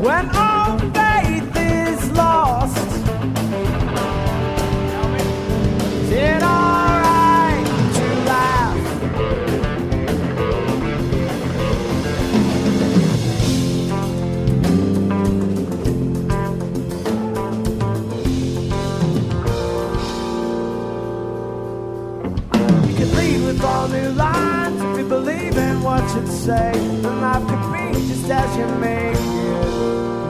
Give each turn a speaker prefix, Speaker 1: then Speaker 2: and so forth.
Speaker 1: when all faith is lost. Is it alright to laugh? You can lead with all new lines if you believe in what you say. Then life could be just as you make it.